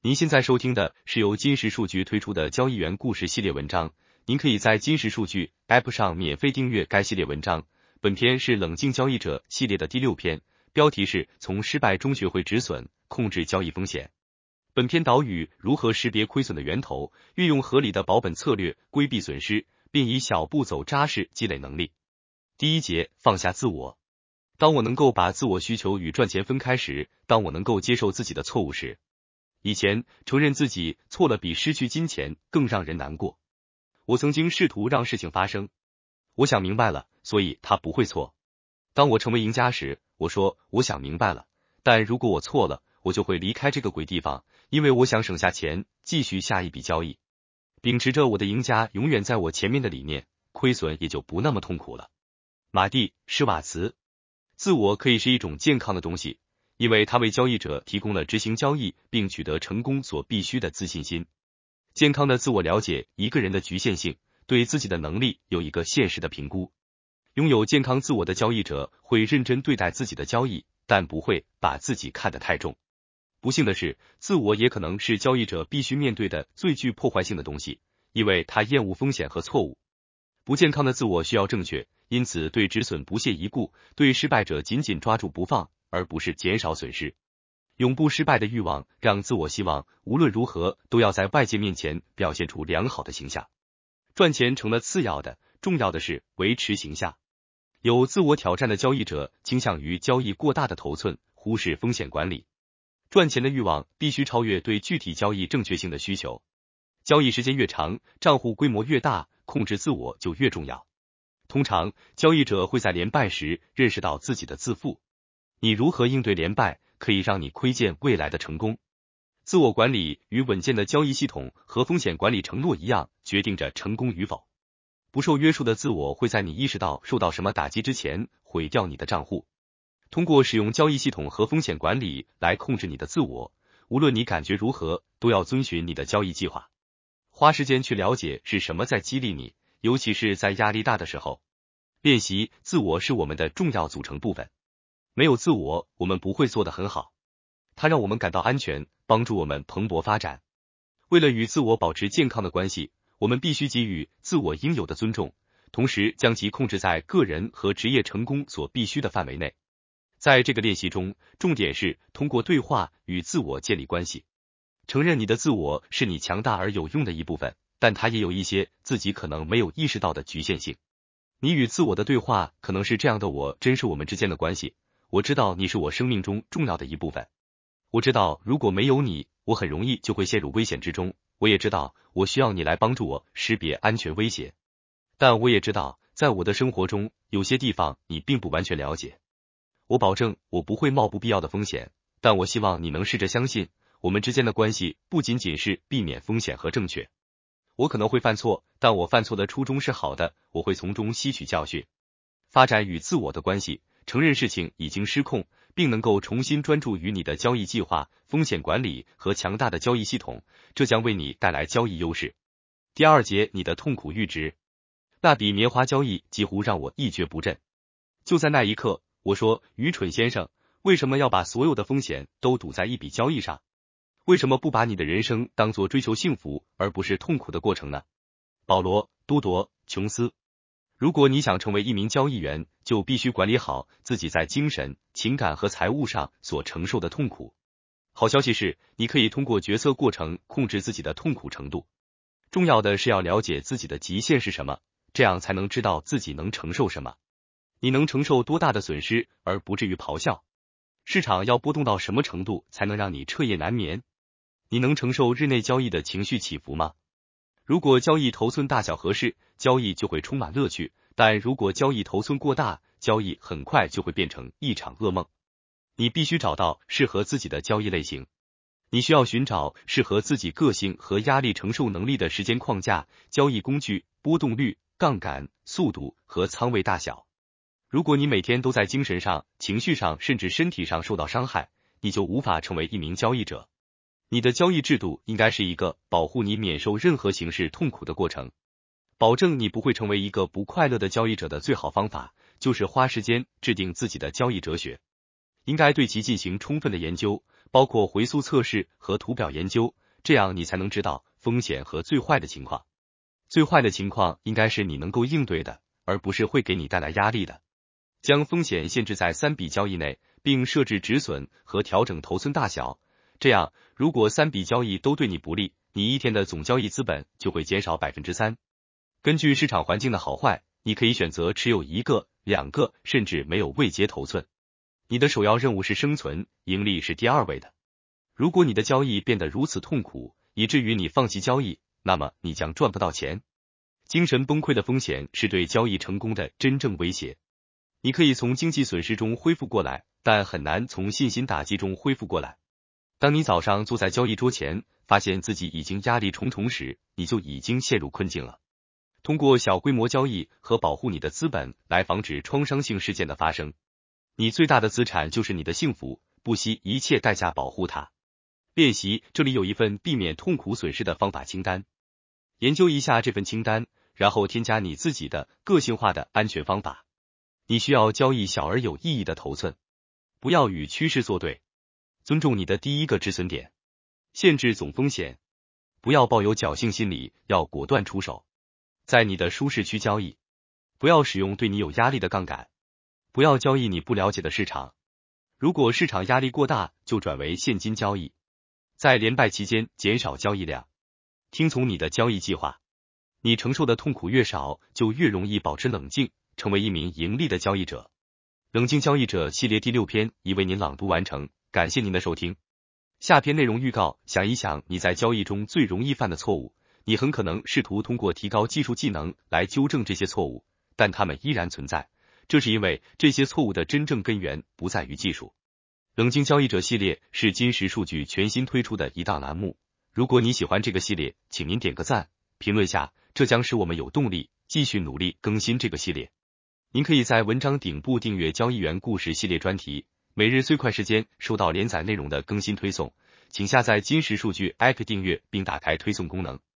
您现在收听的是由金石数据推出的交易员故事系列文章，您可以在金石数据 App 上免费订阅该系列文章。本篇是冷静交易者系列的第6篇，标题是从失败中学会止损，控制交易风险。本篇导语如何识别亏损的源头，运用合理的保本策略规避损失，并以小步走扎实积累能力。第一节，放下自我。当我能够把自我需求与赚钱分开时，当我能够接受自己的错误时，以前承认自己错了比失去金钱更让人难过。我曾经试图让事情发生，我想明白了，所以他不会错。当我成为赢家时，我说我想明白了，但如果我错了，我就会离开这个鬼地方，因为我想省下钱继续下一笔交易。秉持着我的赢家永远在我前面的理念，亏损也就不那么痛苦了。马蒂·施瓦茨。自我可以是一种健康的东西，因为它为交易者提供了执行交易并取得成功所必须的自信心。健康的自我了解一个人的局限性，对自己的能力有一个现实的评估。拥有健康自我的交易者会认真对待自己的交易，但不会把自己看得太重。不幸的是，自我也可能是交易者必须面对的最具破坏性的东西，因为他厌恶风险和错误。不健康的自我需要正确，因此对止损不屑一顾，对失败者紧紧抓住不放，而不是减少损失。永不失败的欲望让自我希望无论如何都要在外界面前表现出良好的形象。赚钱成了次要的，重要的是维持形象。有自我挑战的交易者倾向于交易过大的头寸，忽视风险管理。赚钱的欲望必须超越对具体交易正确性的需求。交易时间越长，账户规模越大，控制自我就越重要。通常，交易者会在连败时认识到自己的自负。你如何应对连败，可以让你窥见未来的成功。自我管理与稳健的交易系统和风险管理承诺一样，决定着成功与否。不受约束的自我会在你意识到受到什么打击之前毁掉你的账户。通过使用交易系统和风险管理来控制你的自我，无论你感觉如何，都要遵循你的交易计划。花时间去了解是什么在激励你，尤其是在压力大的时候。练习自我是我们的重要组成部分。没有自我，我们不会做得很好。它让我们感到安全，帮助我们蓬勃发展。为了与自我保持健康的关系，我们必须给予自我应有的尊重，同时将其控制在个人和职业成功所必须的范围内。在这个练习中，重点是通过对话与自我建立关系。承认你的自我是你强大而有用的一部分，但它也有一些自己可能没有意识到的局限性。你与自我的对话可能是这样的：我珍视我们之间的关系，我知道你是我生命中重要的一部分。我知道如果没有你，我很容易就会陷入危险之中。我也知道我需要你来帮助我识别安全威胁。但我也知道，在我的生活中，有些地方你并不完全了解。我保证我不会冒不必要的风险，但我希望你能试着相信，我们之间的关系不仅仅是避免风险和正确。我可能会犯错，但我犯错的初衷是好的，我会从中吸取教训。发展与自我的关系，承认事情已经失控，并能够重新专注于你的交易计划、风险管理和强大的交易系统，这将为你带来交易优势。第2节，你的痛苦阈值。那笔棉花交易几乎让我一蹶不振。就在那一刻，我说，愚蠢先生，为什么要把所有的风险都赌在一笔交易上？为什么不把你的人生当作追求幸福而不是痛苦的过程呢？保罗·都铎·琼斯。如果你想成为一名交易员，就必须管理好自己在精神、情感和财务上所承受的痛苦。好消息是，你可以通过决策过程控制自己的痛苦程度。重要的是要了解自己的极限是什么，这样才能知道自己能承受什么。你能承受多大的损失而不至于咆哮？市场要波动到什么程度才能让你彻夜难眠？你能承受日内交易的情绪起伏吗？如果交易头寸大小合适，交易就会充满乐趣，但如果交易头寸过大，交易很快就会变成一场噩梦。你必须找到适合自己的交易类型。你需要寻找适合自己个性和压力承受能力的时间框架、交易工具、波动率、杠杆、速度和仓位大小。如果你每天都在精神上、情绪上甚至身体上受到伤害，你就无法成为一名交易者。你的交易制度应该是一个保护你免受任何形式痛苦的过程。保证你不会成为一个不快乐的交易者的最好方法，就是花时间制定自己的交易哲学。应该对其进行充分的研究， 包括回溯测试和图表研究，这样你才能知道风险和最坏的情况。最坏的情况应该是你能够应对的，而不是会给你带来压力的。将风险限制在3笔交易内，并设置止损和调整头寸大小，这样如果3笔交易都对你不利，你一天的总交易资本就会减少 3%。根据市场环境的好坏，你可以选择持有1个、2个，甚至没有未接头寸。你的首要任务是生存，盈利是第2位的。如果你的交易变得如此痛苦，以至于你放弃交易，那么你将赚不到钱。精神崩溃的风险是对交易成功的真正威胁。你可以从经济损失中恢复过来，但很难从信心打击中恢复过来。当你早上坐在交易桌前，发现自己已经压力重重时，你就已经陷入困境了。通过小规模交易和保护你的资本来防止创伤性事件的发生。你最大的资产就是你的幸福，不惜一切代价保护它。练习，这里有一份避免痛苦损失的方法清单。研究一下这份清单，然后添加你自己的个性化的安全方法。你需要交易小而有意义的头寸，不要与趋势作对，尊重你的第一个止损点，限制总风险，不要抱有侥幸心理，要果断出手。在你的舒适区交易，不要使用对你有压力的杠杆，不要交易你不了解的市场。如果市场压力过大，就转为现金交易。在连败期间减少交易量，听从你的交易计划。你承受的痛苦越少，就越容易保持冷静，成为一名盈利的交易者。冷静交易者系列第6篇已为您朗读完成，感谢您的收听。下篇内容预告：想一想你在交易中最容易犯的错误，你很可能试图通过提高技术技能来纠正这些错误，但它们依然存在，这是因为这些错误的真正根源不在于技术。冷静交易者系列是金石数据全新推出的一档栏目，如果你喜欢这个系列，请您点个赞，评论下，这将使我们有动力继续努力更新这个系列。您可以在文章顶部订阅交易员故事系列专题，每日最快时间收到连载内容的更新推送，请下载金石数据 App 订阅并打开推送功能。